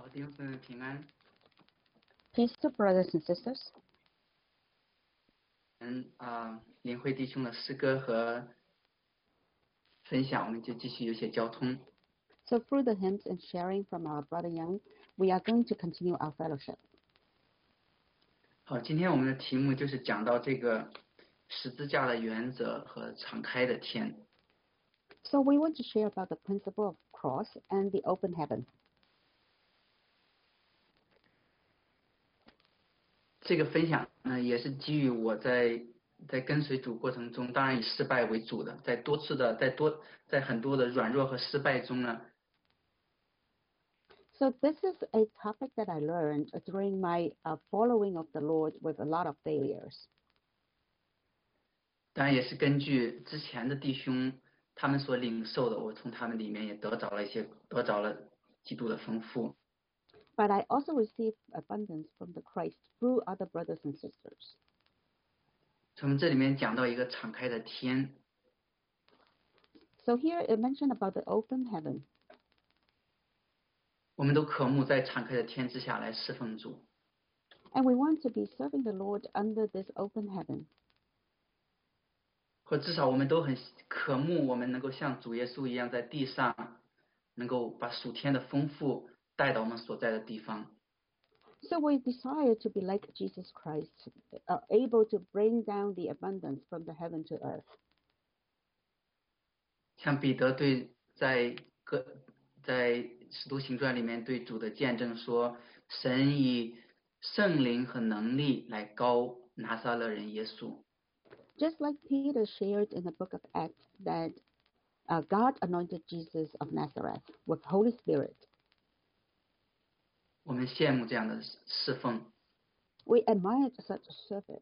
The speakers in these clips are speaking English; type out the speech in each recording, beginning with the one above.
弟兄姊妹平安。 Peace to brothers and sisters. 林辉弟兄的诗歌和分享，我们就继续有些交通。 So through the hymns and sharing from our brother Young, we are going to continue our fellowship. 好，今天我们的题目就是讲到这个十字架的原则和敞开的天。 So we want to share about the principle of cross and the open heaven. 这个分享呢，也是基于我在跟随主过程中，当然以失败为主的，在很多的软弱和失败中呢， So this is a topic that I learned during my following of the Lord with a lot of failures. 当然也是根据之前的弟兄他们所领受的，我从他们里面也得着了基督的丰富。 But I also received abundance from the Christ through other brothers and sisters. 从这里面讲到一个敞开的天， So here it mentioned about the open heaven. 我们都渴慕在敞开的天之下来侍奉主。 And we want to be serving the Lord under this open heaven. 或至少我们都很渴慕，我们能够像主耶稣一样，在地上能够把属天的丰富带到我们所在的地方。 So we desire to be like Jesus Christ, able to bring down the abundance from the heaven to earth. 像彼得在使徒行传里面对主的见证说，神以圣灵和能力来膏拿撒勒人耶稣。 Just like Peter shared in the book of Acts that God anointed Jesus of Nazareth with Holy Spirit. 我们羡慕这样的侍奉。 We admired such a service.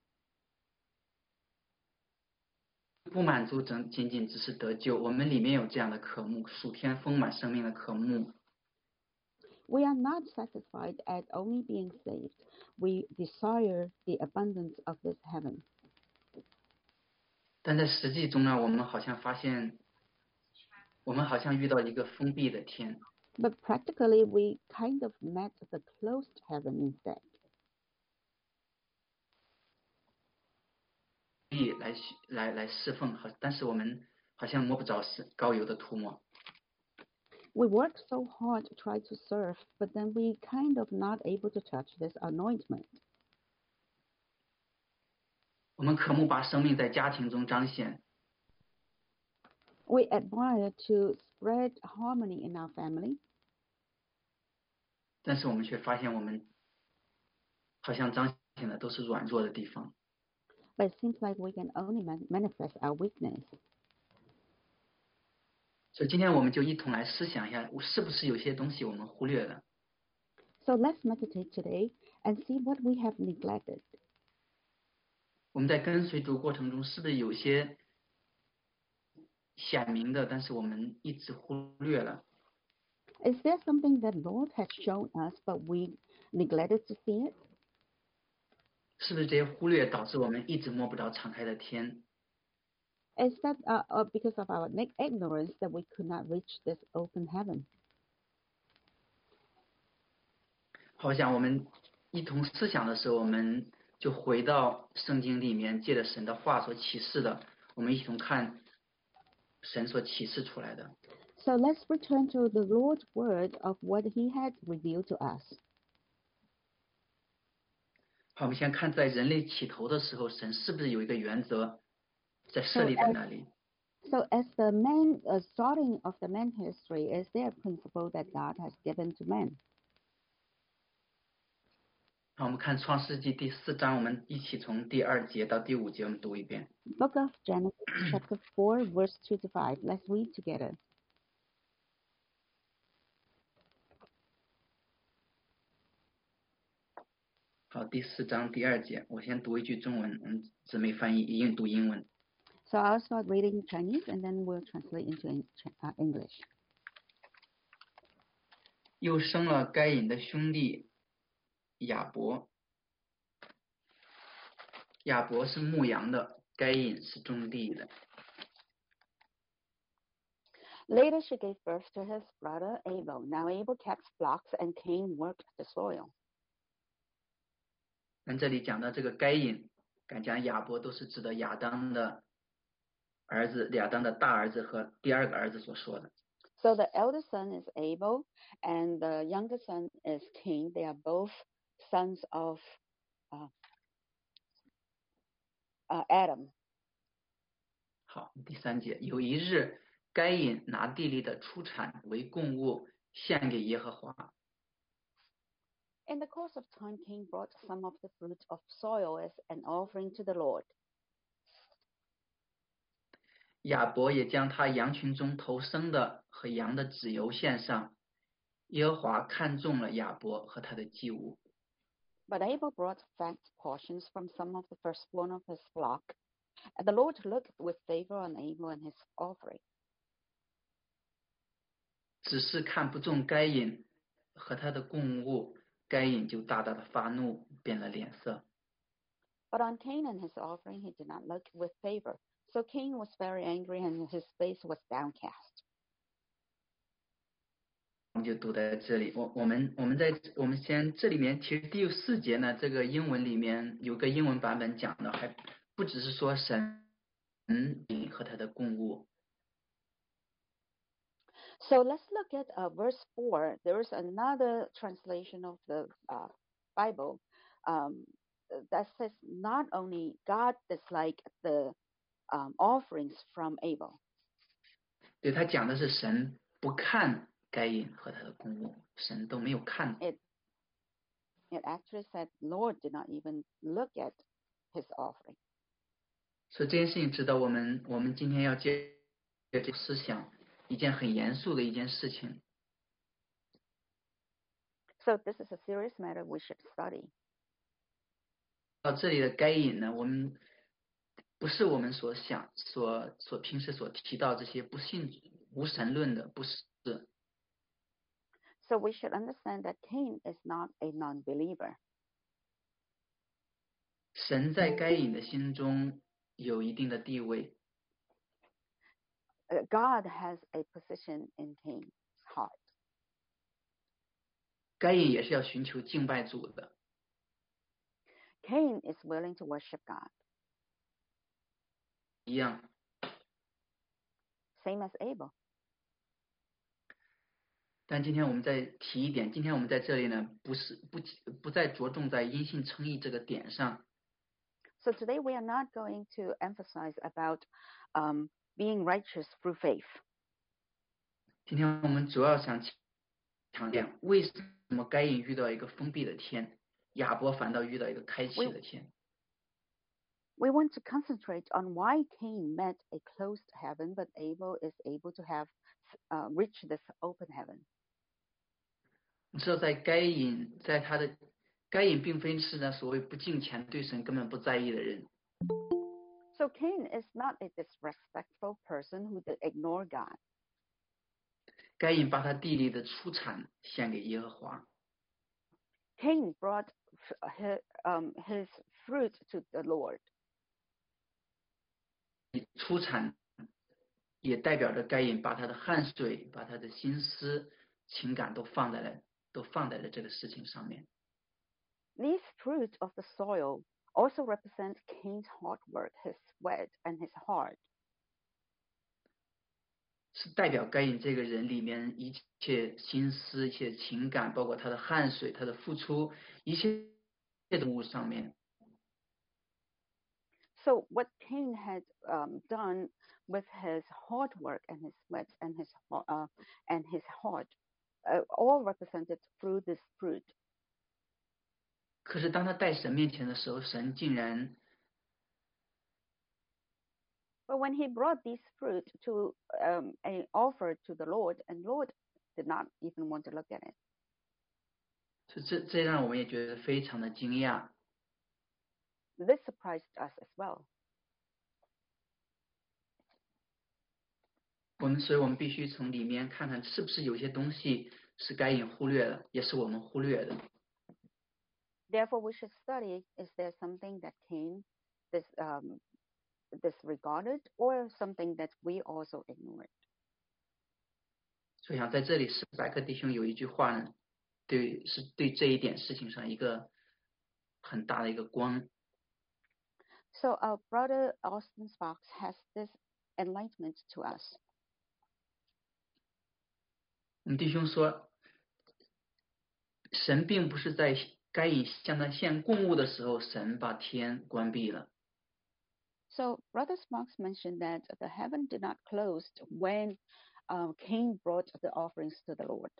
不满足仅仅只是得救，我们里面有这样的渴慕，属天丰满生命的渴慕。 We are not satisfied at only being saved. We desire the abundance of this heaven. 但在实际中呢，我们好像发现，我们好像遇到一个封闭的天。 But practically, we kind of met the closed heaven instead. 来侍奉，但是我们好像摸不着膏油的涂抹。 We work so hard to try to serve, but then we kind of not able to touch this anointment. 我们渴慕把生命在家庭中彰显， We admire to spread harmony in our family, 但是我们却发现我们好像彰显的都是软弱的地方。 but it seems like we can only manifest our weakness. 所以今天我们就一同来思想一下，是不是有些东西我们忽略了？ So let's meditate today and see what we have neglected. 我们在跟随主过程中，是不是有些显明的，但是我们一直忽略了？ Is there something that Lord has shown us, but we neglected to see it? 是不是这些忽略导致我们一直摸不着敞开的天？ Is that because of our ignorance that we could not reach this open heaven? 好像我们一同思想的时候，我们就回到圣经里面，借着神的话所启示的，我们一同看神所启示出来的。 So let's return to the Lord's word of what He had revealed to us. 好，我们先看在人类起头的时候，神是不是有一个原则在设立在那里？ So as the starting of the man history, is there a principle that God has given to man? 好，我们看创世纪第4章，我们一起从第2节到第5节，我们读一遍。 Book of Genesis, chapter 4, verse 2 to 5. Let's read together. 好，第4章第2节，我先读一句中文，姊妹翻译，一应读英文。 So I'll start reading Chinese and then we'll translate into English. 又生了该隐的兄弟亚伯，亚伯是牧羊的，该隐是种地的。 Later she gave birth to his brother Abel. Now Abel kept flocks and Cain worked the soil. 那这里讲到这个该隐，敢讲亚伯都是指的亚当的儿子，亚当的大儿子和第二个儿子所说的。 So the elder son is Abel and the younger son is Cain. They are both sons of Adam. 好，第3节，有一日，该隐拿地里的出产为供物献给耶和华。 In the course of time, Cain brought some of the fruit of soil as an offering to the Lord. 亚伯也将他羊群中头生的和羊的脂油献上。耶和华看中了亚伯和他的祭物。 But Abel brought fat portions from some of the firstborn of his flock, and the Lord looked with favor on Abel and his offering. 只是看不中该隐和他的供物，该隐就大大的发怒，变了脸色。 But on Cain and his offering he did not look with favor. So Cain was very angry and his face was downcast. 我们就读在这里。我们先这里面其实第4节呢，这个英文里面有个英文版本讲的，还不只是说神和他的供物。 So let's look at verse 4. There is another translation of the Bible that says not only God disliked the offerings from Abel. 对，他讲的是神不看该隐和他的供物，神都没有看。 It actually said Lord did not even look at his offering. 所以这件事情值得我们今天要接这个思想，一件很严肃的一件事情。 So this is a serious matter we should study. 到这里的该隐呢，我们不是我们所平时所提到这些不信无神论的，不是。 So we should understand that Cain is not a non-believer. 神在该隐的心中有一定的地位。 God has a position in Cain's heart. 该隐也是要寻求敬拜主的。 Cain is willing to worship God. 一样。 Same as Abel. 但今天我们再提一点，今天我们在这里呢，不再着重在因信称义这个点上。 So today we are not going to emphasize about being righteous through faith. 今天我们主要想强调，为什么该隐遇到一个封闭的天，亚伯反倒遇到一个开启的天。 We want to concentrate on why Cain met a closed heaven, but Abel is able to have reach this open heaven. 你知道，该隐并非是那所谓不敬虔、对神根本不在意的人。 So Cain is not a disrespectful person who did ignore God. 该隐把他地里的出产献给耶和华。 Cain brought his fruit to the Lord. 出产也代表着该隐把他的汗水、把他的心思、情感都放在了这个事情上面。 These fruits of the soil also represent Cain's hard work, his sweat, and his heart. 是代表该隐这个人里面一切心思、一切情感，包括他的汗水、他的付出，一切的物上面。 So what Cain had done with his hard work and his sweat and his heart, all represented through this fruit. 可是当他在神面前的时候，神竟然 But when he brought these fruit to an offer to the Lord, and Lord did not even want to look at it. 这让我们也觉得非常的惊讶。 This surprised us as well. 所以我们必须从里面看看，是不是有些东西是该隐忽略的，也是我们忽略的。 Therefore, we should study: is there something that Cain disregarded, or something that we also ignored? 所以想在这里，史百克弟兄有一句话呢，是对这一点事情上一个很大的一个光。 So our brother Austin Sparks has this enlightenment to us. 我们弟兄说，神并不是在该隐向他献供物的时候，神把天关闭了。 So Brother Sparks mentioned that the heaven did not close when Cain brought the offerings to the Lord.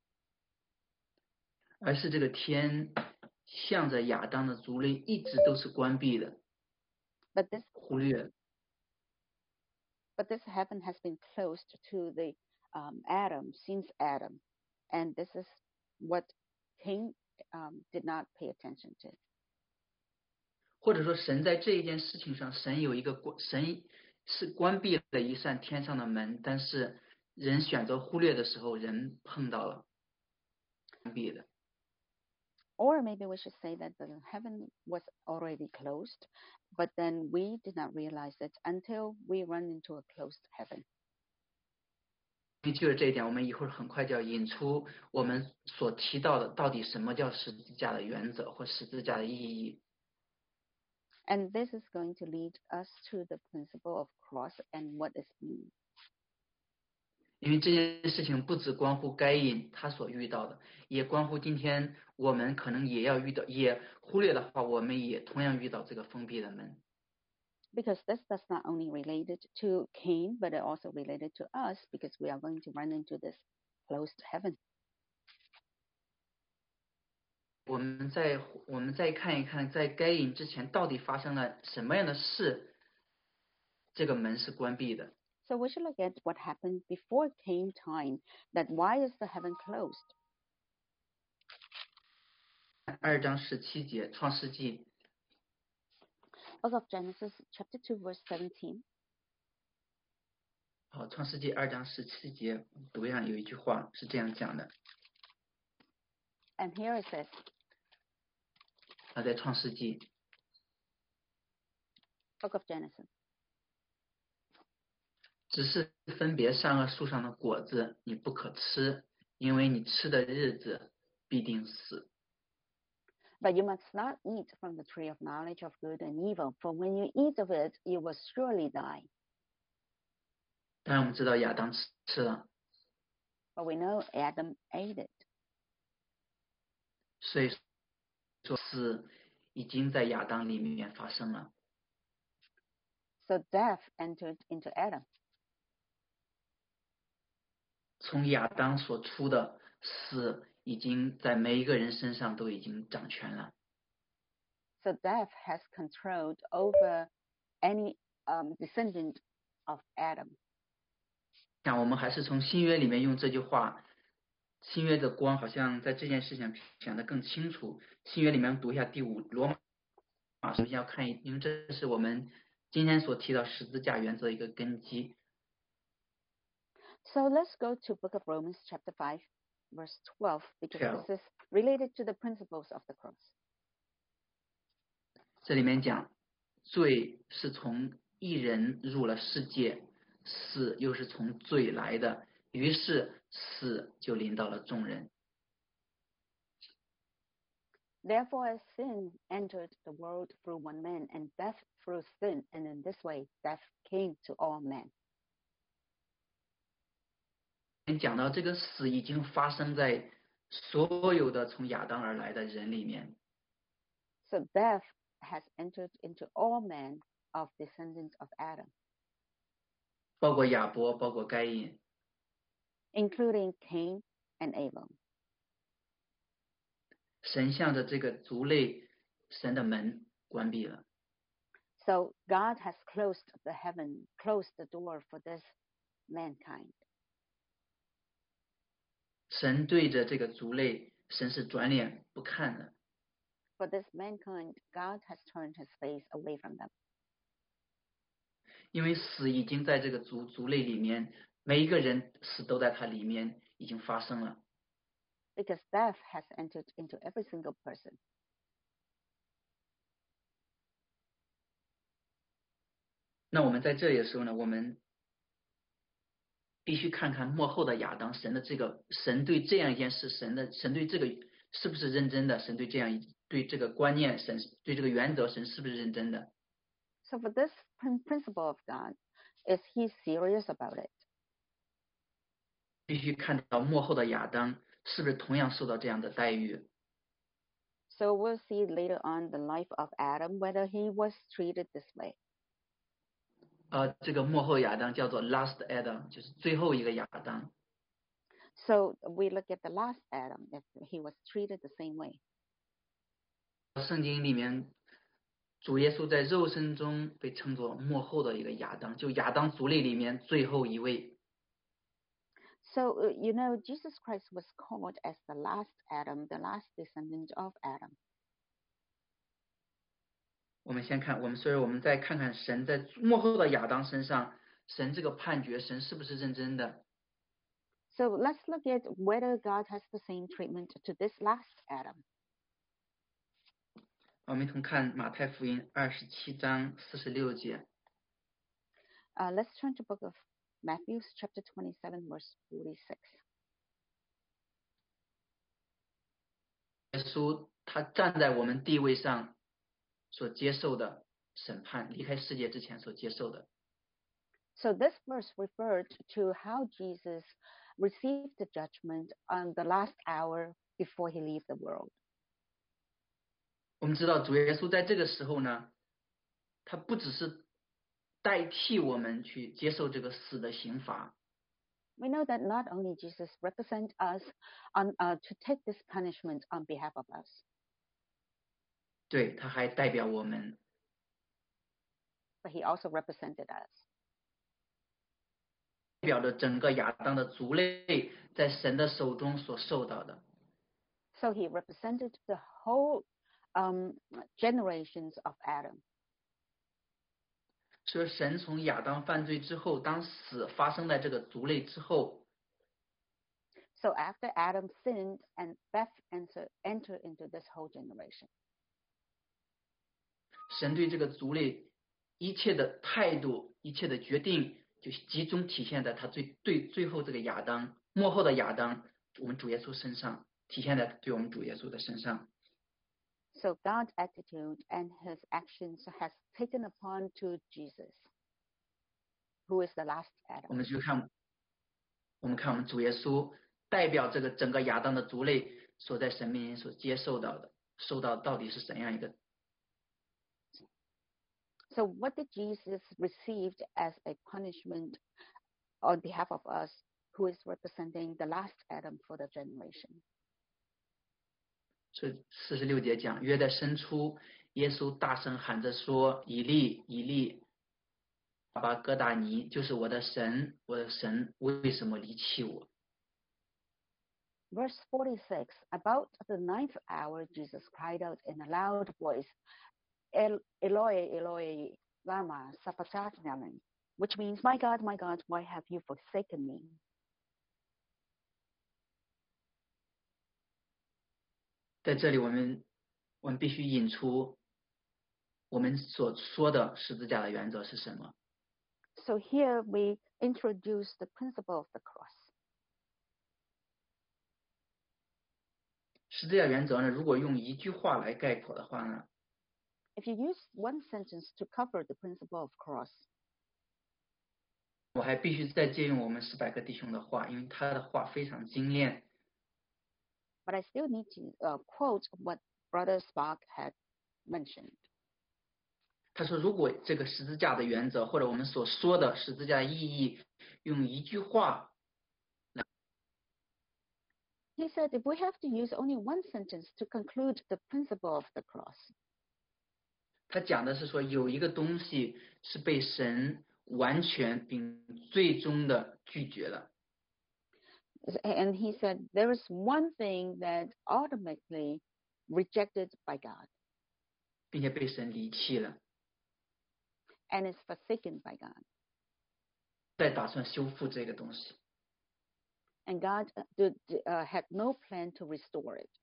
而是这个天向着亚当的族类一直都是关闭的， But this 忽略了。 But this heaven has been closed to the Adam since Adam, and this is what Cain did not pay attention to. 或者说，神在这一件事情上，神是关闭了一扇天上的门，但是人选择忽略的时候，人碰到了关闭的。 Or maybe we should say that the heaven was already closed, but then we did not realize it until we run into a closed heaven. 因为就着这一点，我们一会儿很快就要引出我们所提到的到底什么叫十字架的原则或十字架的意义。 And this is going to lead us to the principle of cross and what it means. 因为这件事情不只关乎该隐他所遇到的，也关乎今天我们可能也要遇到，也忽略的话，我们也同样遇到这个封闭的门。 Because this does not only related to Cain, but it also related to us because we are going to run into this closed heaven. 我们再看一看，在该隐之前到底发生了什么样的事，这个门是关闭的。 So we should look at what happened before Cain time, that why is the heaven closed? 2章17节，创世纪 Book of Genesis chapter 2 verse 17. 好，创世纪2章17节读上有一句话是这样讲的， And here it says, 在创世纪 Book of Genesis. 只是分别善恶树上的果子你不可吃，因为你吃的日子必定死。 But you must not eat from the tree of knowledge of good and evil, for when you eat of it, you will surely die. 当然我们知道亚当吃了， But we know Adam ate it. 所以说死已经在亚当里面发生了。 So death entered into Adam. 从亚当所出的死已经在每一个人身上都已经掌权了。 So death has controlled over any descendant of Adam. 像我们还是从新约里面用这句话，新约的光好像在这件事情显得更清楚。新约里面读一下第5罗马书，要看，因为这是我们今天所提到十字架原则的一个根基。 So let's go to Book of Romans chapter 5 verse 12 because 12. this is related to the principles of the cross. 这里面讲，罪是从一人入了世界，死又是从罪来的，于是死就临到了众人。 Therefore, as sin entered the world through one man, and death through sin, and in this way death came to all men. 讲到这个死已经发生在所有的从亚当而来的人里面， So death has entered into all men of descendants of Adam, 包括亚伯，包括该隐。 including Cain and Abel. 神向着这个族类，神的门关闭了。 So God has closed the heaven, closed the door for this mankind. 神对着这个族类，神是转脸不看的。 For this mankind, God has turned his face away from them. 因为死已经在这个族类里面，每一个人死都在它里面已经发生了。 Because death has entered into every single person. 那我们在这里的时候呢，我们必须看看幕后的亚当，神对这样一件事，神对这个是不是认真的？神对这个观念，神对这个原则，神是不是认真的？ So for this principle of God, is he serious about it? 必须看到幕后的亚当是不是同样受到这样的待遇。 So we'll see later on the life of Adam whether he was treated this way. 这个幕后亚当叫做 last Adam，就是最后一个亚当。 So we look at the last Adam, if he was treated the same way. 圣经里面，主耶稣在肉身中被称作幕后的一个亚当，就亚当族类里面最后一位。 So, Jesus Christ was called as the last Adam, the last descendant of Adam. 所以我们再看看神在幕后的亚当身上，神这个判决，神是不是认真的？ So let's look at whether God has the same treatment to this last Adam. 我们一同看马太福音27章46节。 Let's turn to the book of Matthew, chapter 27, verse 46. 耶稣他站在我们地位上所接受的审判，离开世界之前所接受的。 So this verse referred to how Jesus received the judgment on the last hour before he left the world. 我们知道主耶稣在这个时候呢，他不只是代替我们去接受这个死的刑罚， We know that not only Jesus represents us to take this punishment on behalf of us, 对，他还代表我们， but he also represented us. 代表着整个亚当的族类在神的手中所受到的。 So he represented the whole generations of Adam. 所以神从亚当犯罪之后，当死发生在这个族类之后， So after Adam sinned and death entered into this whole generation, 神对这个族类一切的态度、一切的决定，就集中体现在他最后这个亚当幕后的亚当，我们主耶稣身上，体现在对我们主耶稣的身上。 so God's attitude and his actions has taken upon to Jesus, who is the last 我 Adam. 们看我们主耶稣代表这个整个亚当的族类所在神面前所接受到的，受到到底是怎样一个？ So what did Jesus receive as a punishment on behalf of us, who is representing the last Adam for the generation? 所以46节讲，约在申初，耶稣大声喊着说：“以利，以利，巴巴哥达尼，就是我的神，我的神，为什么离弃我？” Verse 46, about the ninth hour, Jesus cried out in a loud voice, Eloi, Eloi, lama sabachthani, which means, my God, why have you forsaken me? 在这里，我们必须引出我们所说的十字架的原则是什么？ So here we introduce the principle of the cross. 十字架原则呢，如果用一句话来概括的话呢， If you use one sentence to cover the principle of cross, 我还必须再借用我们史百克弟兄的话，因为他的话非常精炼。 but I still need to quote what Brother Spark had mentioned. 他说，如果这个十字架的原则或者我们所说的十字架的意义，用一句话， He said, if we have to use only one sentence to conclude the principle of the cross, 他讲的是说有一个东西是被神完全并最终的拒绝了， and he said, there is one thing that ultimately rejected by God 并且被神离弃了， and is forsaken by God. 再打算修复这个东西。 And God had no plan to restore it.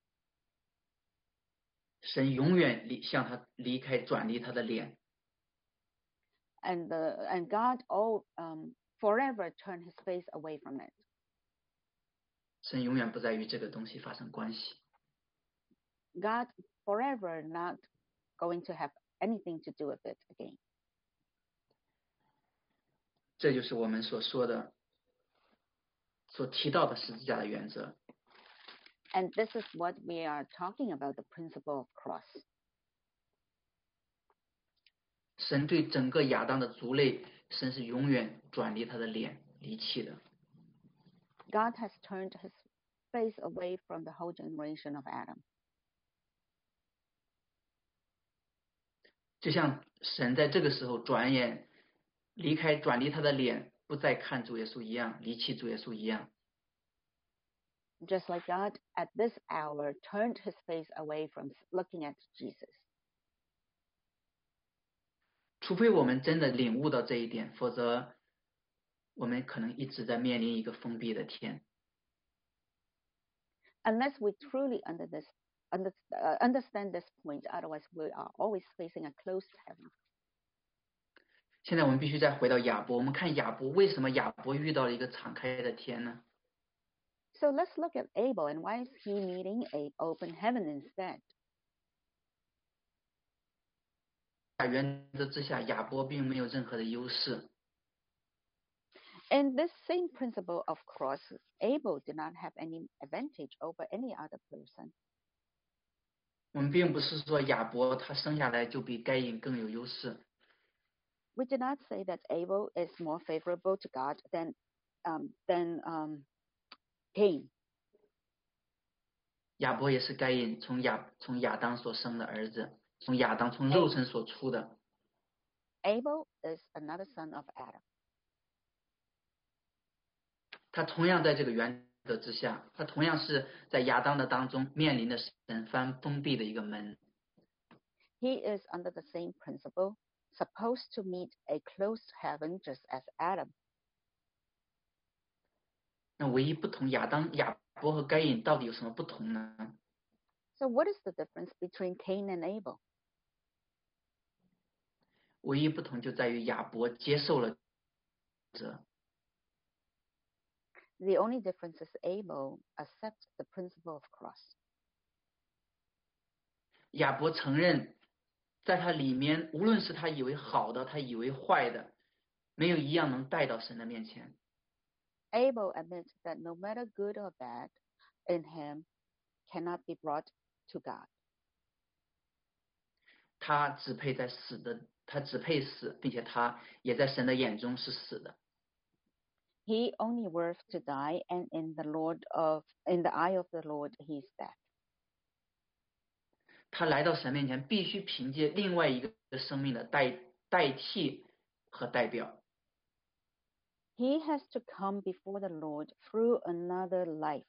神永远向他转离他的脸， And God forever turn his face away from it. 神永远不再与这个东西发生关系。 God forever not going to have anything to do with it again. 这就是我们所说的、所提到的十字架的原则。 And this is what we are talking about, the principle of cross. 神对整个亚当的族类，神是永远转离他的脸，离弃的。 God has turned his face away from the whole generation of Adam. 就像神在这个时候转离他的脸，不再看主耶稣一样，离弃主耶稣一样。 Just like God at this hour turned his face away from looking at Jesus. 除非我们真的领悟到这一点，否则我们可能一直在面临一个封闭的天。 Unless we truly understand this point, otherwise we are always facing a closed heaven. 现在我们必须再回到亚伯，我们看亚伯为什么亚伯遇到了一个敞开的天呢？ So let's look at Abel and why is he meeting an open heaven instead? 原则之下，亚伯并没有任何的优势。 In this same principle of cross, Abel did not have any advantage over any other person. 我们并不是说亚伯他生下来就比该隐更有优势。 We did not say that Abel is more favorable to God than Cain. 亚伯也是该隐从亚当所生的儿子，从肉身所出的。 Abel is another son of Adam. 他同样在这个原则之下，他同样是在亚当的当中面临的神封闭的一个门。 He is under the same principle, supposed to meet a closed heaven just as Adam. 那唯一不同亚伯和该隐到底有什么不同呢？ So what is the difference between Cain and Abel? 唯一不同就在于亚伯接受了这。 The only difference is Abel accepts the principle of cross. 亚伯承认，在他里面，无论是他以为好的，他以为坏的，没有一样能带到神的面前。 Abel admits that no matter good or bad in him cannot be brought to God. 他只配死，并且他也在神的眼中是死的。 He only worth to die, and in the eye of the Lord, he is dead. 他来到神面前，必须凭借另外一个生命的代替和代表。 He has to come before the Lord through another life.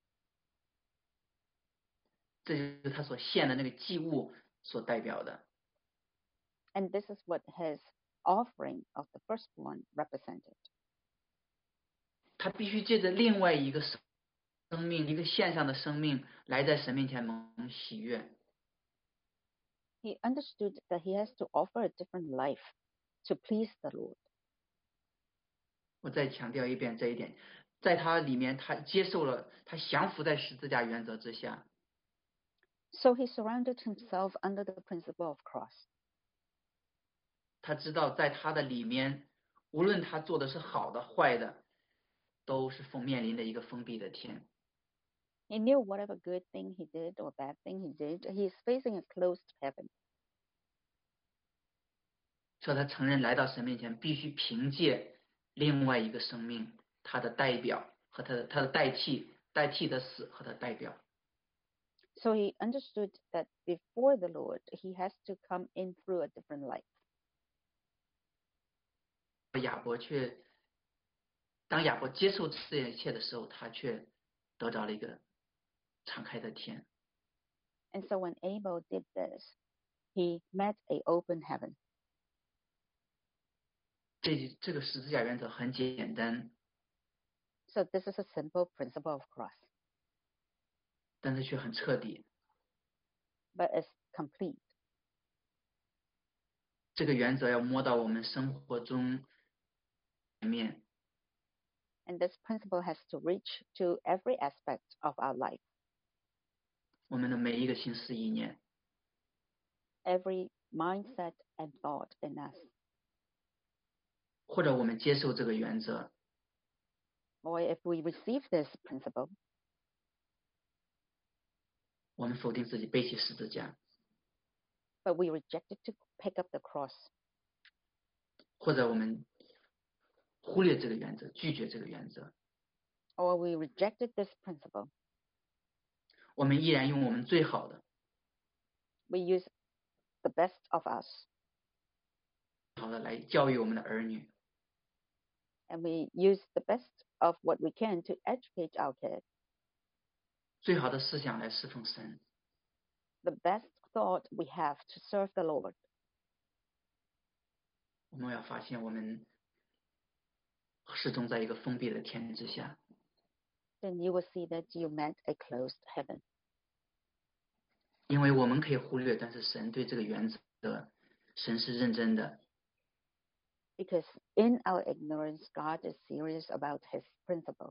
这就是他所献的那个祭物所代表的。 And this is what his offering of the firstborn represented. 他必须借着另外一个生命，一个线上的生命，来在神面前蒙喜悦。 He understood that he has to offer a different life to please the Lord. 我再强调一遍这一点，在他里面，他接受了，他降服在十字架原则之下。 So he surrounded himself under the principle of cross. 他知道在他的里面，无论他做的是好的坏的，都是面临的一个封闭的天。 He knew whatever good thing he did or bad thing he did, he is facing a closed heaven. 所以他承认来到神面前，必须凭借另外一个生命，他的代表和他的代替的死和他代表。 So he understood that before the Lord, he has to come in through a different life. 当亚伯接受这一切的时候，他却得着了一个敞开的天。 And so when Abel did this, he met an open heaven. 这个十字架原则很简单， So this is a simple principle of cross, 但是却很彻底。 but it's complete. 这个原则要摸到我们生活中面， And this principle has to reach to every aspect of our life, 我们的每一个心思意念， every mindset and thought in us. 或者我们接受这个原则， Or if we receive this principle, 我们否定自己，背起十字架， but we rejected to pick up the cross, 或者我们忽略这个原则，拒绝这个原则， or we rejected this principle, 我们依然用我们最好的、 we use the best of us, 好的来教育我们的儿女， and we use the best of what we can to educate our kids, 最好的思想来侍奉神。 the best thought we have to serve the Lord. 我们要发现，我们始终在一个封闭的天之下， Then you will see that you met a closed heaven. 因为我们可以忽略，但是神对这个原则，神是认真的。 Because in our ignorance, God is serious about his principle.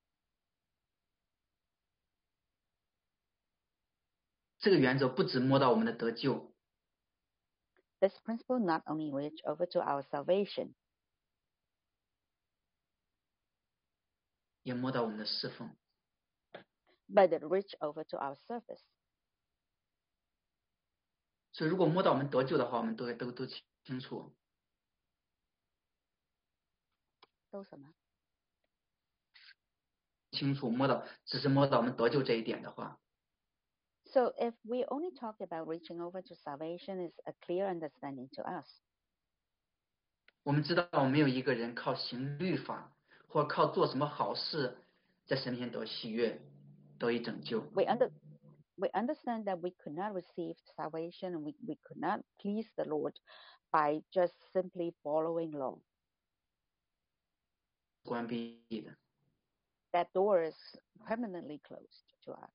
这个原则不只摸到我们的得救， This principle not only reach over to our salvation, 也摸到我们的侍奉。 but it reach over to our service. 所以，如果摸到我们得救的话，我们都清楚， 都什么？ 只是摸到我们得救这一点的话， So if we only talk about reaching over to salvation, is a clear understanding to us. 我们知道没有一个人靠行律法或靠做什么好事，在神面前得喜悦，得以拯救。 We understand that we could not receive salvation and we could not please the Lord by just simply following law. 关闭的， That door is permanently closed to us.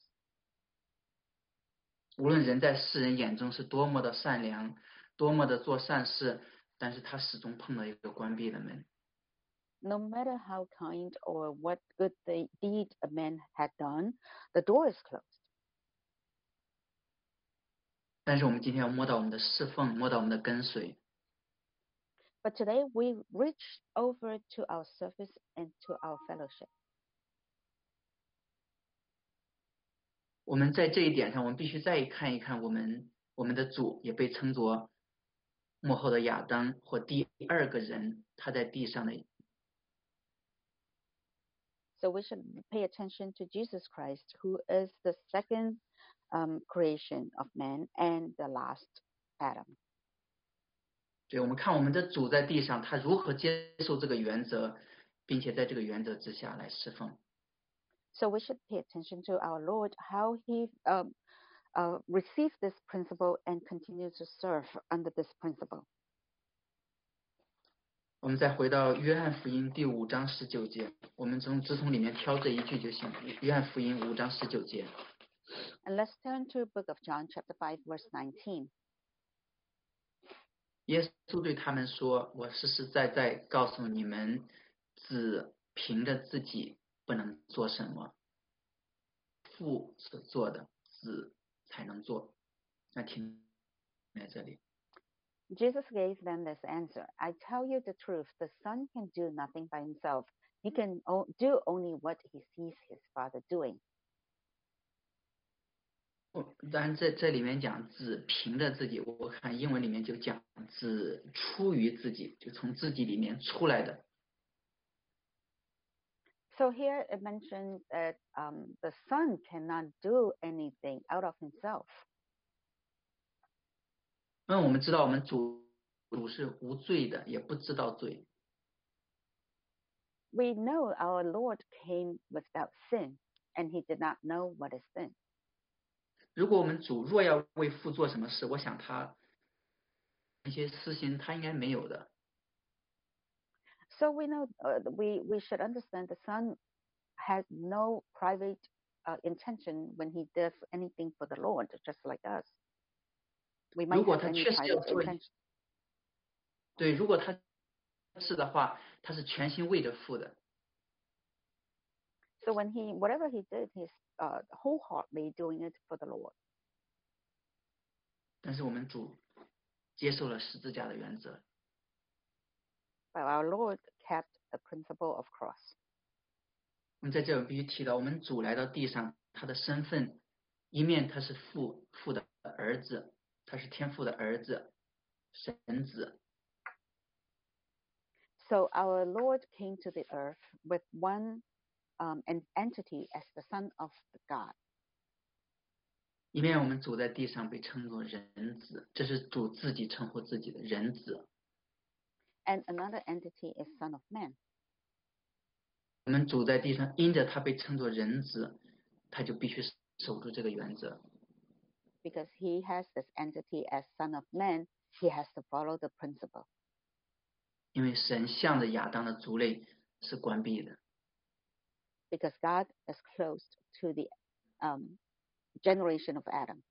无论人在世人眼中是多么的善良，多么的做善事，但是他始终碰到一个关闭的门。 No matter how kind or what good deed a man had done, the door is closed. 但是我们今天要摸到我们的侍奉，摸到我们的跟随。 But today we reach over to our service and to our fellowship. 我们在这一点上，我们必须再看一看我们的主，也被称作幕后的亚当或第二个人，他在地上的。 So we should pay attention to Jesus Christ, who is the second creation of man and the last Adam. 对，我们看我们的主在地上，他如何接受这个原则，并且在这个原则之下来侍奉。 So we should pay attention to our Lord, how he received this principle and continues to serve under this principle. 我们再回到约翰福音第5章19节，我们只从里面挑这一句就行。约翰福音5章19节。 And let's turn to the book of John, chapter 5, verse 19. 耶稣对他们说：“我实实在在告诉你们，子凭着自己不能做什么，父所做的，子才能做。”那停在这里。 Jesus gave them this answer. I tell you the truth, the Son can do nothing by himself. He can do only what he sees his Father doing. 当然这里面讲子凭着自己，我看英文里面就讲子出于自己，就从自己里面出来的。 So here it mentions that the Son cannot do anything out of himself. 我们知道我们主是无罪的，也不知道罪。 We know our Lord came without sin, and he did not know what is sin. 如果我们主若要为父做什么事，我想他一些私心他应该没有的。 So we know we should understand the Son has no private intention when he does anything for the Lord, just like us. We might 如果 have 他 any 确实要 private 做， intention. 对，如果他是的话，他是全心为着父的。 So whatever he did, he's wholeheartedly doing it for the Lord. 但是我们主接受了十字架的原则， But our Lord kept the principle of cross. 我们在这里必须提到，我们主来到地上，他的身份，一面他是父的儿子，他是天父的儿子，神子。 So our Lord came to the earth with one an entity as the Son of God. 一面我们主在地上被称作人子，这是主自己称呼自己的人子。 And another entity is Son of Man. 我们主在地上，因着他被称作人子，他就必须守住这个原则。 Because he has this entity as Son of Man, he has to follow the principle. 因为神向着亚当的族类是关闭的， Because God is closed to the generation of Adam.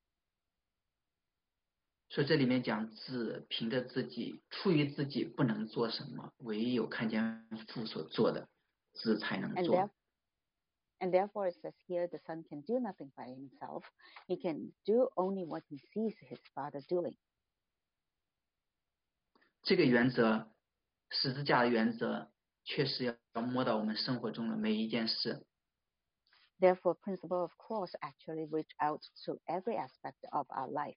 所以这里面讲子凭着自己，出于自己不能做什么，唯有看见父所做的，子才能做。 And therefore it says here the Son can do nothing by himself. He can do only what he sees his Father doing. 这个原则，十字架的原则，确实要摸到我们生活中的每一件事。 Therefore, principle of cross actually reach out to every aspect of our life.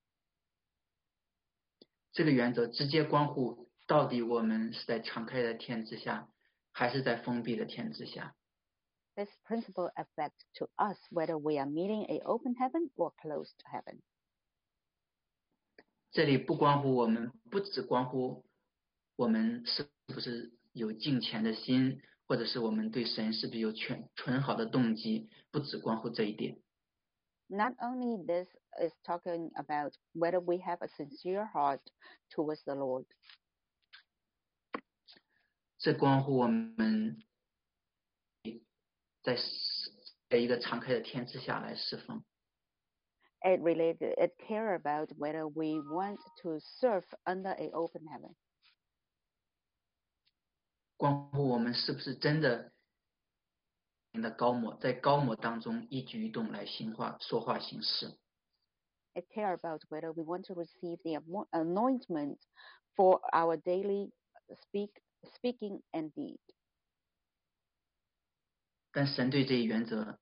这个原则直接关乎到底我们是在敞开的天之下，还是在封闭的天之下。 This principle affects to us whether we are meeting an open heaven or closed heaven. 这里不关乎我们，不只关乎我们是不是有敬虔的心，或者是我们对神是不是有纯好的动机，不只关乎这一点。 Not only this is talking about whether we have a sincere heart towards the Lord. 这关乎我们在一个敞开的天之下来侍奉。 It care about whether we want to serve under an open heaven. 关乎我们是不是真的在高摩当中一举一动来说话行事。 It care about whether we want to receive the anointment for our daily speaking and deed. 但神对这一原则，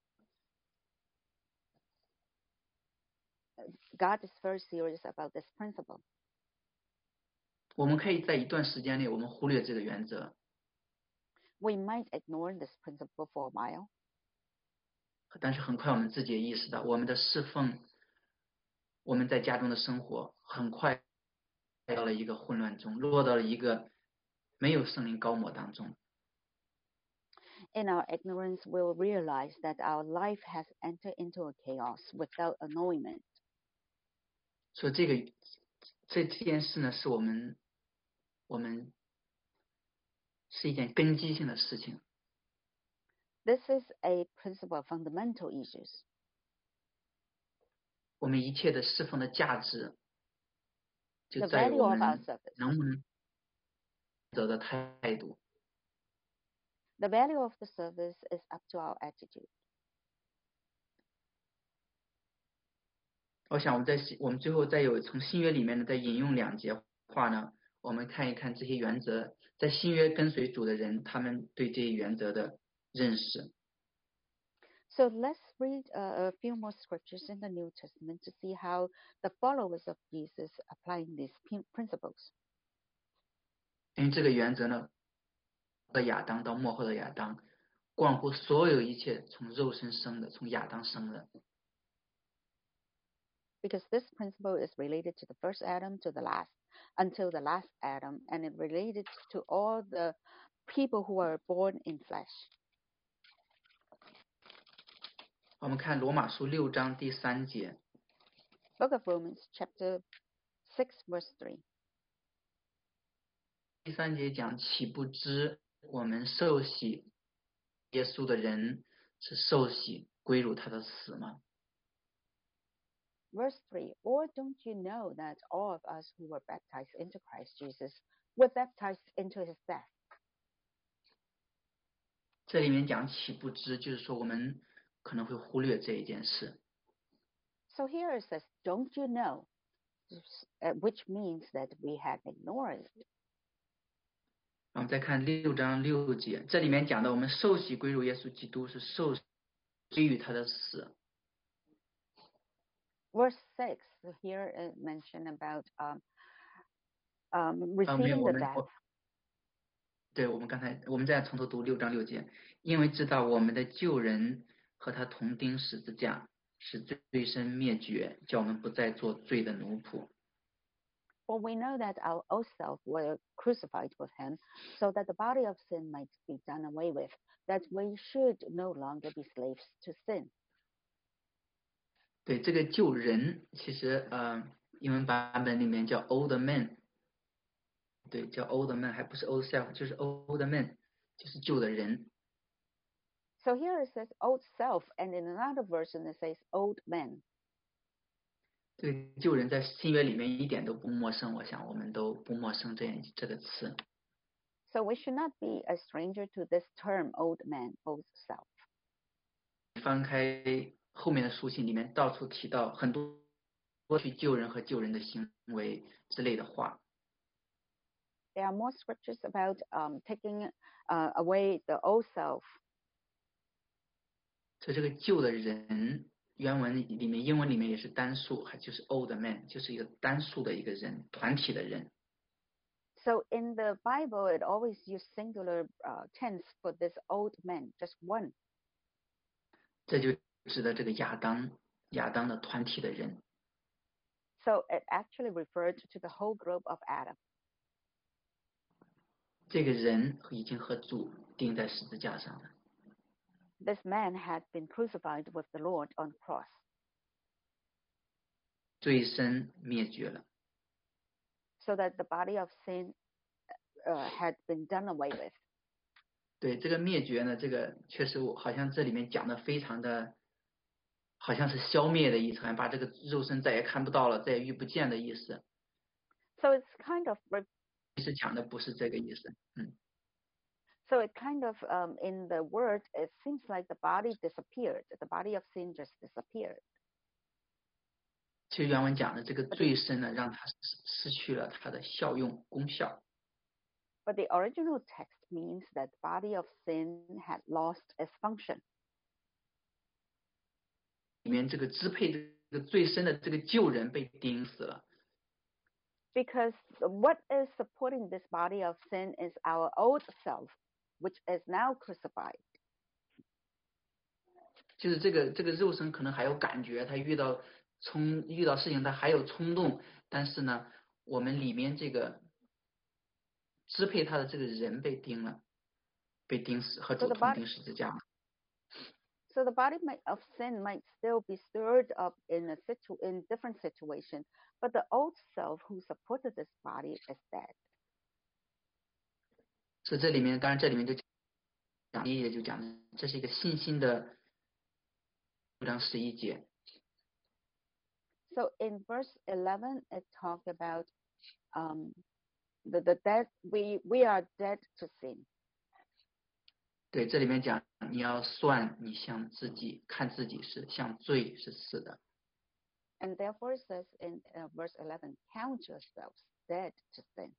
God is very serious about this principle. 我们可以在一段时间内我们忽略这个原则， We might ignore this principle for a while, 但是很快我们自己也意识到，我们的侍奉，我们在家中的生活，很快来到了一个混乱中，落到了一个没有圣灵高摩当中。 in our ignorance, we'll realize that our life has entered into a chaos without anointment. 所以这件事呢，是我们是一件根基性的事情。 This is a principle of fundamental issues. 我们一切的侍奉的价值，就 The 在于 value 我 of our 们 service. 能不能择的态度。 The value of the service is up to our attitude. 我想我们最后再从新约里面呢，再引用2节话呢，我们看一看这些原则，在新约跟随主的人，他们对这一原则的认识。 So let's read a few more scriptures in the New Testament to see how the followers of Jesus applying these principles. 因为这个原则呢，从亚当到末后的亚当，关乎所有一切从肉身生的，从亚当生的。 Because this principle is related to the first Adam to the last, until the last Adam, and it related to all the people who are born in flesh. 我们看罗马书6章第3节， Book of Romans, chapter 6, verse 3. 第3节讲，岂不知我们受洗耶稣的人是受洗归入他的死吗？ Verse 3. Or don't you know that all of us who were baptized into Christ Jesus were baptized into his death? 这里面讲岂不知，就是说我们可能会忽略这一件事。 So here it says, "Don't you know?" Which means that we have ignored it. 然后再看6章6节，这里面讲的我们受洗归入耶稣基督是受洗归于他的死。 Verse 6 here it mentioned about 没有 receiving 我 the 们 death. 对我们刚才我们再从头读6章6节，因为知道我们的旧人和他同钉十字架，使罪身灭绝，叫我们不再做罪的奴仆。 For we know that our old self were crucified with him, so that the body of sin might be done away with, that we should no longer be slaves to sin. 对，这个旧人其实英文版本里面叫 old man， 对，叫 old man， 还不是 old self， 就是 old man， 就是旧的人。 So here it says old self, and in another version it says old man. 对，旧人在新约里面一点都不陌生，我想我们都不陌生这个词。 So we should not be a stranger to this term, old man, old self. 翻开后面的书信里面，到处提到很多去救人和救人的行为之类的话。 There are more scriptures about taking away the old self. 所以这个旧的人，原文里面、英文里面也是单数，还就是 old man， 就是一个单数的一个人，团体的人。 So in the Bible, it always use singular tense for this old man, just one. 这就指的这个亚当的团体的人。 So it actually referred to the whole group of Adam. 这个人已经和主钉在十字架上了。 This man had been crucified with the Lord on the cross. 罪身灭绝了。 So that the body of sin had been done away with. 对，这个灭绝呢，这个确实我好像这里面讲的非常的，好像是消灭的意思，把这个肉身再也看不到了，再也遇不见的意思。 So it's kind of 其实讲的不是这个意思。 So it kind of in the word it seems like the body disappeared. The body of sin just disappeared. 其实原文讲的这个罪身呢，让它失去了它的效用功效。 But the original text means that the body of sin had lost its function. 里面这个支配这个罪身的这个旧人被钉死了。 Because what is supporting this body of sin is our old self, which is now crucified. 就是这个肉身可能还有感觉，他遇到事情他还有冲动，但是呢，我们里面这个支配他的这个人被钉了，被钉死，和主同钉十字架。 So the body of sin might still be stirred up in different situation, but the old self who supported this body is dead. 所以这里面，当然这里面就讲第一节就讲，这是一个信心的6章11节。 So in verse 11, it talked about the dead. We are dead to sin. 对，这里面讲你要算你向自己看自己是向罪是死的。 And therefore it says in verse 11, count yourselves dead to sin.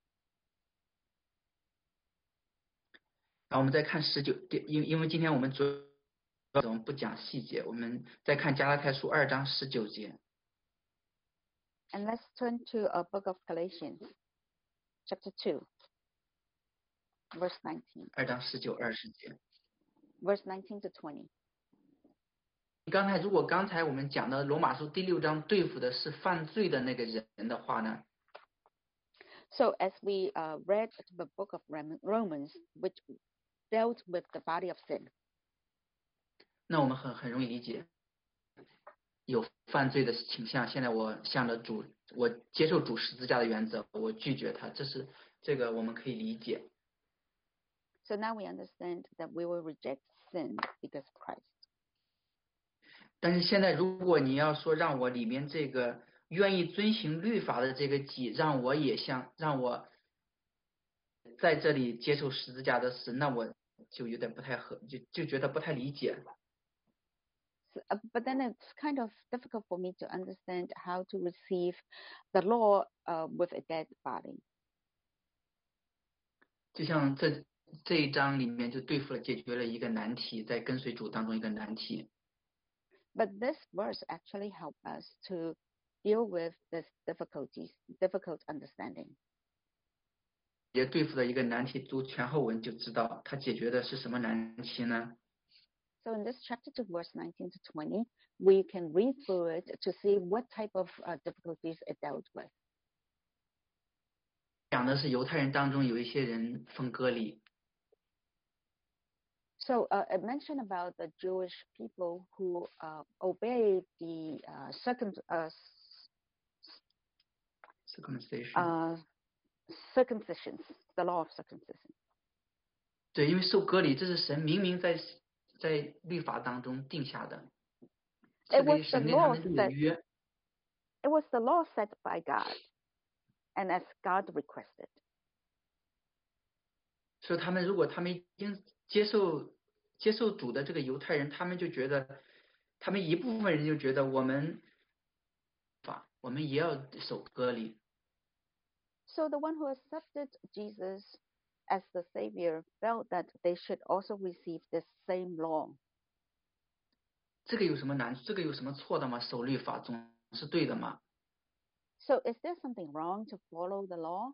然后我们再看19，因为今天我们主要我们不讲细节，我们再看加拉太书2章19节。 And let's turn to a book of Galatians, chapter 2, verse 19. 2章19、20节。 Verse 19 to 20. 如果刚才我们讲的罗马书第6章对付的是犯罪的那个人的话呢？ So as we read the book of Romans, which dealt with the body of sin. 那我们很容易理解，有犯罪的倾向。现在我向着主，我接受主十字架的原则，我拒绝他，这个我们可以理解。 So now we understand that we will reject sin because of Christ. 但是现在如果你要说让我里面这个愿意遵行律法的这个己，让我在这里接受十字架的死，那我就有点不太就觉得不太理解。 But then it's kind of difficult for me to understand how to receive the law with a dead body. 就像这一章里面就解决了一个难题，在跟随主当中一个难题。 But this verse actually helps us to deal with this difficult understanding. 也对付了一个难题，读前后文就知道他解决的是什么难题呢？ So in this chapter 2, verse 19 to 20, we can read through it to see what type of difficulties it dealt with. 讲的是犹太人当中有一些人分割礼。 So it mentioned about the Jewish people who obeyed the circumcisions, the law of circumcision. 对，因为受割礼，这是神明明在律法当中定下的，是给神跟他们立的约。 It was the law set by God, and as God requested. 所以如果他们已经接受主的这个犹太人，他们就觉得，他们一部分人就觉得我们也要守割礼。 So the one who accepted Jesus as the Savior felt that they should also receive this same law. 这个有什么难处？这个有什么错的吗？守律法总是对的吗？ So is there something wrong to follow the law?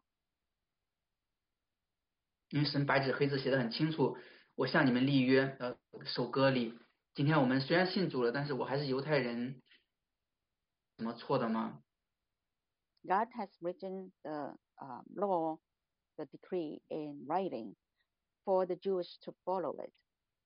因为神白纸黑字写的很清楚，我向你们立约，守割礼。今天我们虽然信主了，但是我还是犹太人，什么错的吗？ God has written the law, the decree in writing for the Jewish to follow it.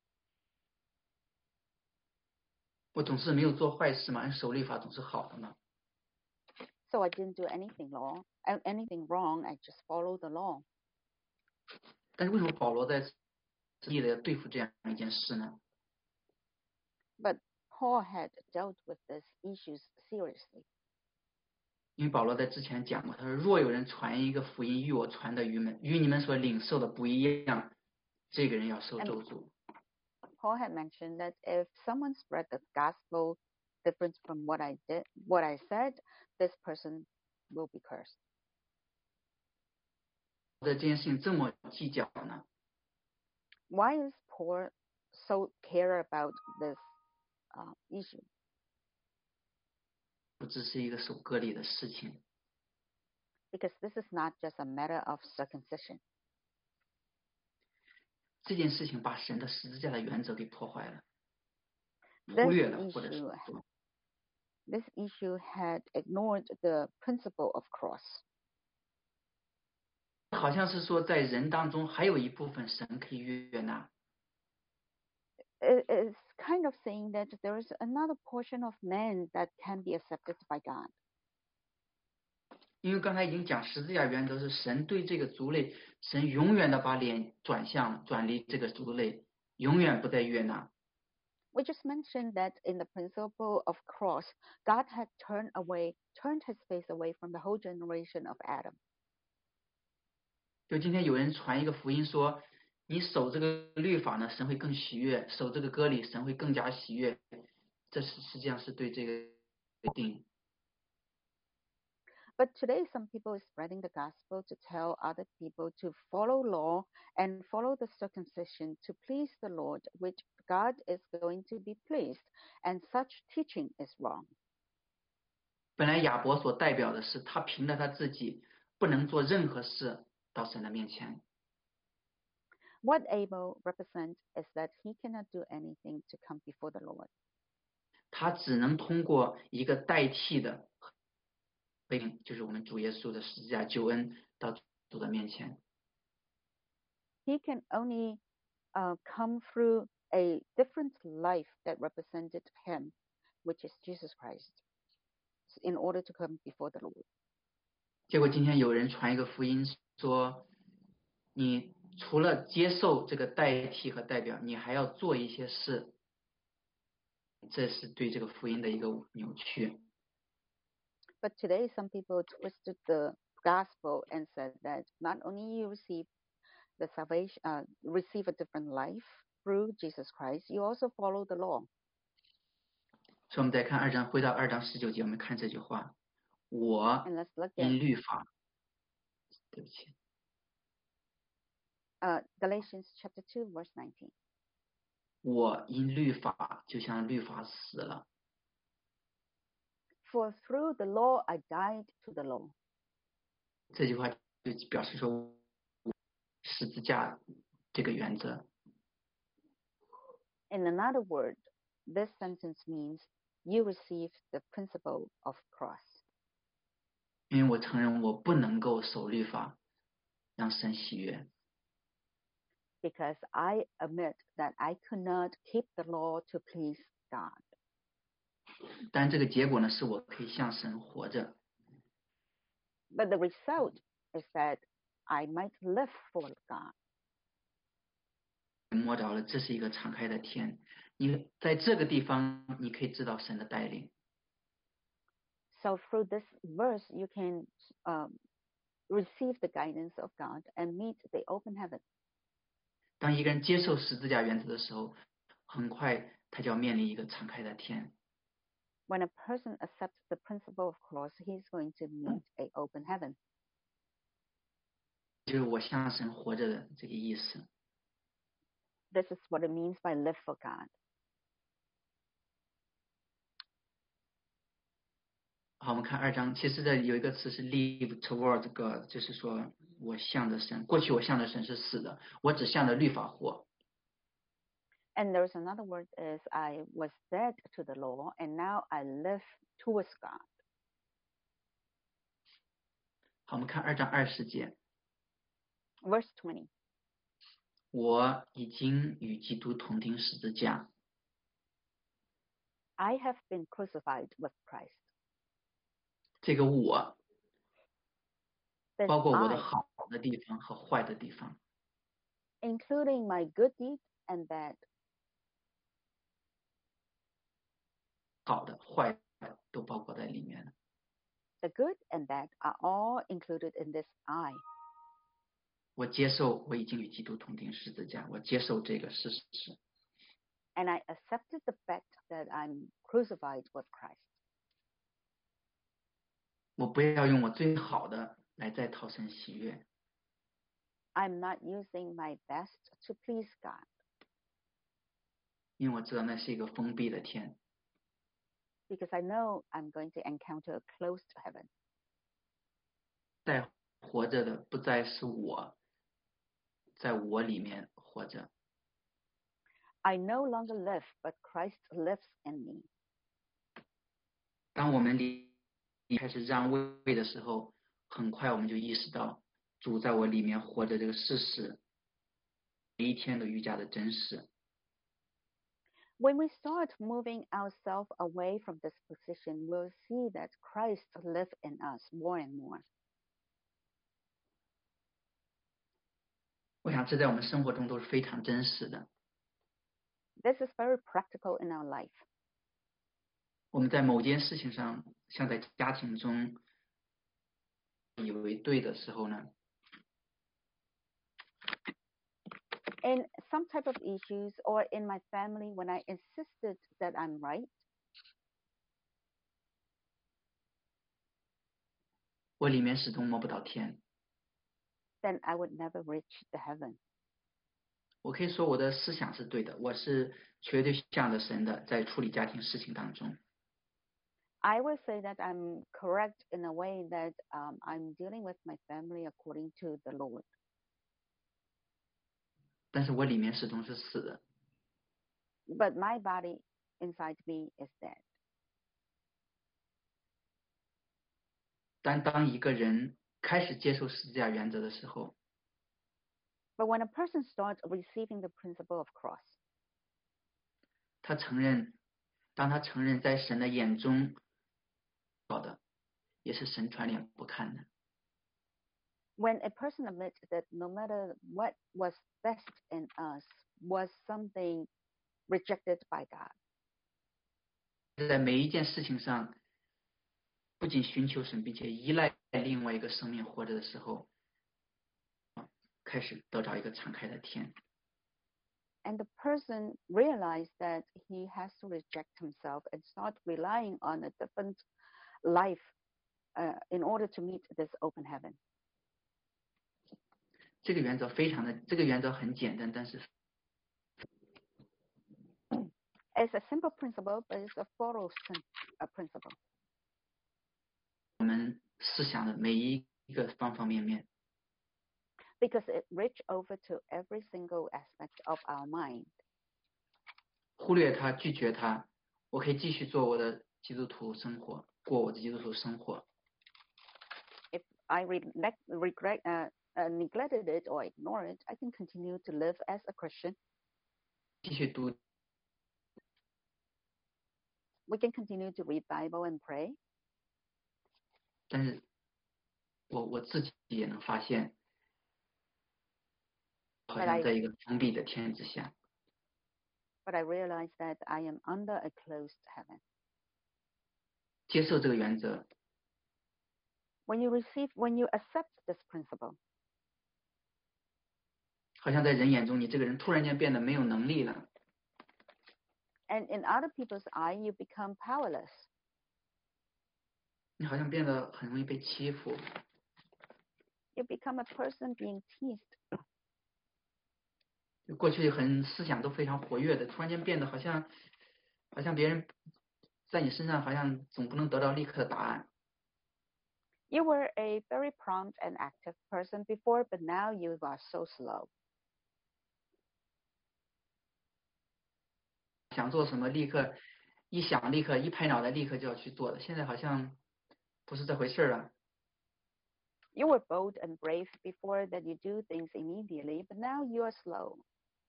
我总是没有做坏事嘛，守律法总是好的嘛。 So I didn't do anything wrong. I just followed the law. 但是为什么保罗在这里对付这样一件事呢？ But Paul had dealt with these issues seriously. 因为保罗在之前讲过，他说：“若有人传一个福音与我传的与你们所领受的不一样，这个人要受咒诅。” Paul had mentioned that if someone spread the gospel different from what I said, this person will be cursed. 这件事情这么计较呢？ Why is Paul so care about this issue? 不只是一个守割礼的事情， Because this is not just a matter of circumcision. 这件事情把神的十字架的原则给破坏了， This 忽略了，或者是说 this issue had ignored the principle of cross. 好像是说在人当中还有一部分神可以悦纳， It is kind of saying that there is another portion of man that can be accepted by God. 因为刚才已经讲十字架原则是神对这个族类，神永远的把脸转离这个族类，永远不再悦纳。 We just mentioned that in the principle of cross, God had turned his face away from the whole generation of Adam. 就今天有人传一个福音说，你守这个律法呢，神会更喜悦；守这个割礼，神会更加喜悦。这实际上是对这个定。 But today, some people is spreading the gospel to tell other people to follow law and follow the circumcision to please the Lord, which God is going to be pleased, and such teaching is wrong. 本来亚伯所代表的是他凭着他自己不能做任何事到神的面前。 What Abel represents is that he cannot do anything to come before the Lord. 他只能通过一个代替的就是我们主耶稣的十字架救恩到主的面前。 He can only come through a different life that represented him, which is Jesus Christ, in order to come before the Lord. 结果今天有人传一个福音说，你除了接受这个代替和代表，你还要做一些事，这是对这个福音的一个扭曲。 But today, some people twisted the gospel and said that not only you receive the salvation, receive a different life through Jesus Christ, you also follow the law. 所以我们再看2章，回到2章19节，我们看这句话：我 And let's look 因 at 律法，对不起， Galatians chapter 2, verse 19. 我因律法就像律法死了。 For through the law I died to the law. 这句话就表示说十字架这个原则。 In another word, this sentence means you receive the principle of cross. 因为我承认我不能够守律法，让神喜悦。 Because I admit that I could not keep the law to please God. 但这个结果呢，是我可以向神活着。 But the result is that I might live for God. 摸着了，这是一个敞开的天。你在这个地方，你可以知道神的带领。 So through this verse, you can receive the guidance of God and meet the open heaven. 当一个人接受十字架原则的时候，很快他就要面临一个敞开的天。 When a person accepts the principle of cross, he is going to meet an open heaven. 就是我向神活着的这个意思。 This is what it means by live for God. 好，我们看2章，其实这有一个词是 live towards God， 就是说我向着神。过去我向着神是死的，我只向着律法活。 And there's another word is I was dead to the law, and now I live towards God. 好，我们看2章20节， Verse 20. 我已经与基督同钉十字架。 I have been crucified with Christ. 这个我 This 包括我的 I, 好的地方和坏的地方。 including my good deed and bad. 好的、坏的都包括在里面了。 The good and bad are all included in this I. 我接受我已经与基督同钉十字架，我接受这个事实。 And I accepted the fact that I'm crucified with Christ. 我不要用我最好的来再讨神喜悦， I'm not using my best to please God, 因为我知道那是一个封闭的天。 because I know I'm going to encounter a closed heaven. 在活着的不再是我，在我里面活着。 I no longer live, but Christ lives in me. 当我们开始让位的时候，很快我们就意识到主在我里面活着这个事实，每一天都愈加的真实。 When we start moving ourselves away from this position, we'll see that Christ lives in us more and more. 我想这在我们生活中都是非常真实的。 This is very practical in our life. 我们在某件事情上，像在家庭中以为对的时候呢， In some type of issues or in my family, when I insisted that I'm right, 我里面始终摸不到天。 then I would never reach the heaven. 我可以说我的思想是对的，我是绝对向着神的，在处理家庭事情当中。 I will say that I'm correct in a way that I'm dealing with my family according to the Lord. 但是我里面始终是死的。 But my body inside me is dead. 但当一个人开始接受十字架原则的时候， But when a person starts receiving the principle of cross, 他承认，当他承认在神的眼中好的，也是神传脸不看的。 when a person admits that no matter what was best in us was something rejected by God, 在每一件事情上，不仅寻求神，并且依赖另外一个生命活着的时候， 开始得着一个敞开的天。 And the person realized that he has to reject himself and start relying on a different life in order to meet this open heaven. 这个原则很简单，但是 It's a simple principle, but it's a thorough principle. 我们思想的每一个方方面面， Because it reach over to every single aspect of our mind. 忽略它，拒绝它，我可以继续做我的基督徒生活，过我的基督徒生活。 If I neglected it or ignored it, I can continue to live as a Christian. 继续读， We can continue to read Bible and pray. 但是我自己也能发现，好像在一个封闭的天之下。 But I realize that I am under a closed heaven. 接受这个原则， When you accept this principle, 好像在人眼中，你这个人突然间变得没有能力了， and in other people's eye, you become powerless. 你好像变得很容易被欺负。 You become a person being teased. 过去思想都非常活跃的，突然间变得好像别人在你身上好像总不能得到立刻的答案。 You were a very prompt and active person before, but now you are so slow. 想做什么立刻一想立刻一拍脑袋立刻就要去做的，现在好像不是这回事了。 You were bold and brave before that you do things immediately, but now you are slow.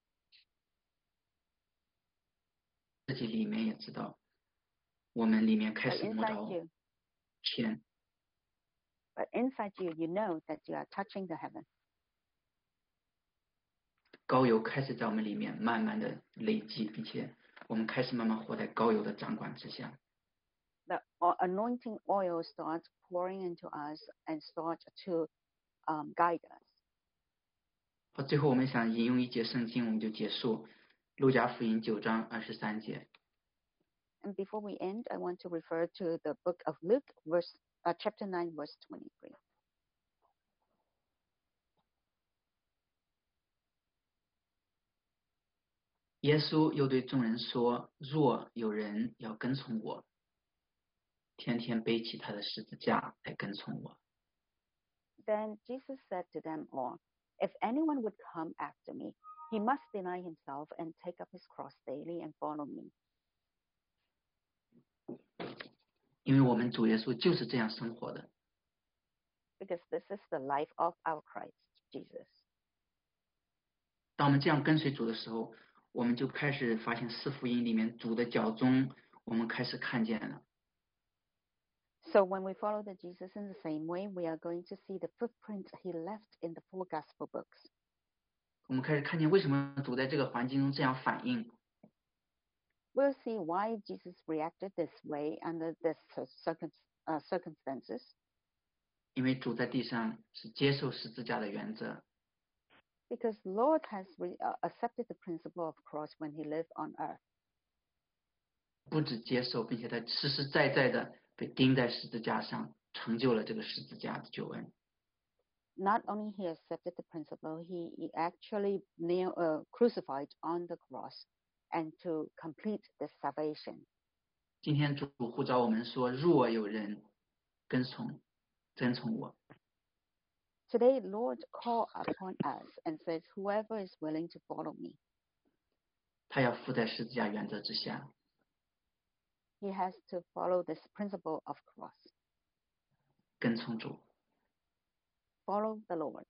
自己里面也知道，我们里面开 But 始摸 inside 着 you, 天。 but inside you, you know that you are touching the heaven. 膏油开始在我们里面慢慢的累积，并且我们开始慢慢活在膏油的掌管之下。 The anointing oil starts pouring into us and starts to guide us. 好，最后我们想引用一节圣经，我们就结束。路加福音9章23节。 And before we end, I want to refer to the book of Luke, chapter 9, verse 23. 耶稣又对众人说：“若有人要跟从我，天天背起他的十字架来跟从我。” Then Jesus said to them all, If anyone would come after me, he must deny himself and take up his cross daily and follow me. 因为我们主耶稣就是这样生活的。 Because this is the life of our Christ Jesus. 当我们这样跟随主的时候，我们就开始发现四福音里面主的脚踪，我们开始看见了。 So when we follow the Jesus in the same way, we are going to see the footprint he left in the 4 gospel books. 我们开始看见为什么主在这个环境中这样反应。 We'll see why Jesus reacted this way under these circumstances. 因为主在地上是接受十字架的原则， Because Lord has accepted the principle of cross when he lived on earth. 不止接受，并且他实实在在的被钉在十字架上，成就了这个十字架的救恩。 Not only he accepted the principle, he actually crucified on the cross and to complete this salvation. 今天主呼召我们说：“若有人跟从我。” Today, Lord call upon us and says, whoever is willing to follow me, 他要伏在十字架原则之下， he has to follow this principle of cross. 跟从主。 Follow the Lord.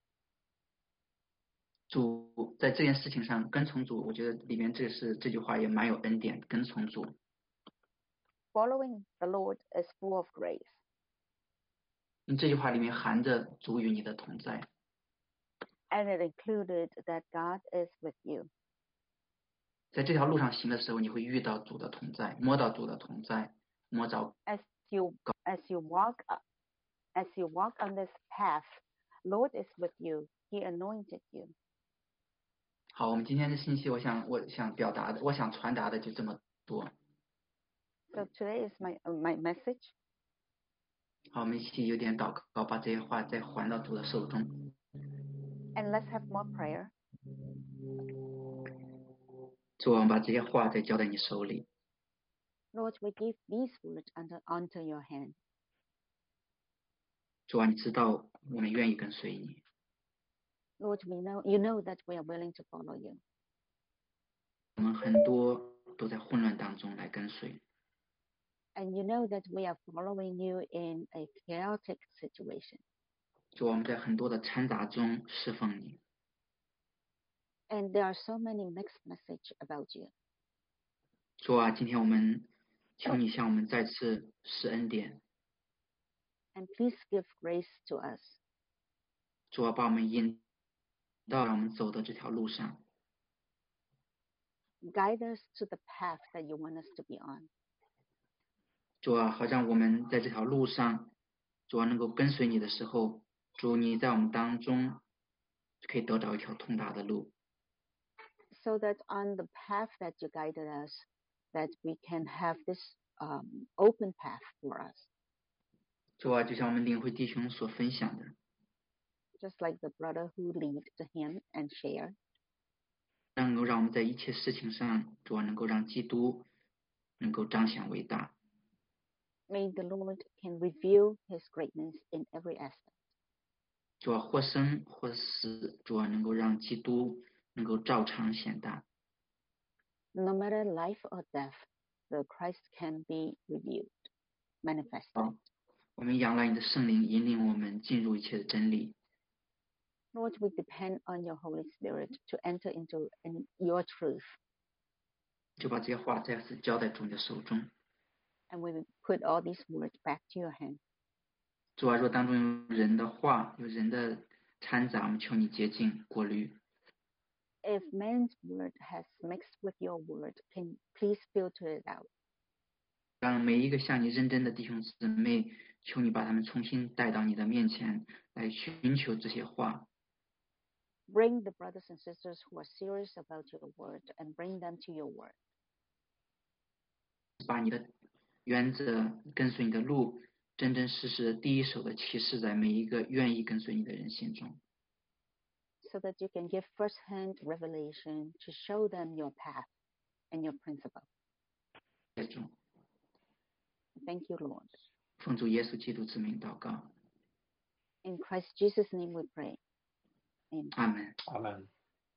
主在这件事情上跟从主，我觉得里面这句话也蛮有恩典。跟从主， Following the Lord is full of grace. 因为这句话里面含着主与你的同在。 And it included that God is with you. 在这条路上行的时候，你会遇到主的同在，摸到主的同在，摸着 As you walk on this path, Lord is with you. He anointed you. 好，我们今天的信息，我想表达的，我想传达的就这么多。 So today is my message. 好，我们一起有点祷告，把这些话再还到主的手中。 And let's have more prayer. 主，我们把这些话再交在你手里。 Lord, we give these words onto your hand. 主啊，你知道我们愿意跟随你。 Lord, you know that we are willing to follow you. 我们很多都在混乱当中来跟随。 And you know that we are following you in a chaotic situation. 主，我们在很多的掺杂中侍奉你。 And there are so many mixed messages about you. 主啊，今天我们求你向我们再次施恩典。 And please give grace to us. 主啊，把我们引到让我们走的这条路上。 Guide us to the path that you want us to be on. 主啊，好像我们在这条路上，主啊能够跟随你的时候，主你在我们当中可以得到一条通达的路。 So that on the path that you guided us, that we can have this open path for us. 主啊，就像我们领会弟兄所分享的， Just like the brother who lead to him and share. 能够让我们在一切事情上，主啊能够让基督能够彰显伟大。 May the Lord can reveal his greatness in every aspect. 主啊，或生或死，主啊能够让基督能够照常显大。 No matter life or death, the Christ can be revealed, manifested. 好，我们仰赖你的圣灵引领我们进入一切的真理。 Lord, we depend on your Holy Spirit to enter into your truth. 就把这些话再次交在主你的手中。 And we put all these words back to your hand. 主啊，若当中有人的话，有人的掺杂，我们求你洁净过滤。 If man's word has mixed with your word, can please filter it out. 让每一个向你认真的弟兄姊妹，求你把他们重新带到你的面前，来寻求这些话。 Bring the brothers and sisters who are serious about your word and bring them to your word. 把你的原则跟随你的路，真真实实的第一手的启示在每一个愿意跟随你的人心中。 So that you can give first-hand revelation to show them your path and your principle. 在中， Thank you, Lord. 奉主耶稣基督之名祷告， In Christ Jesus' name we pray. Amen. 阿门。 阿门。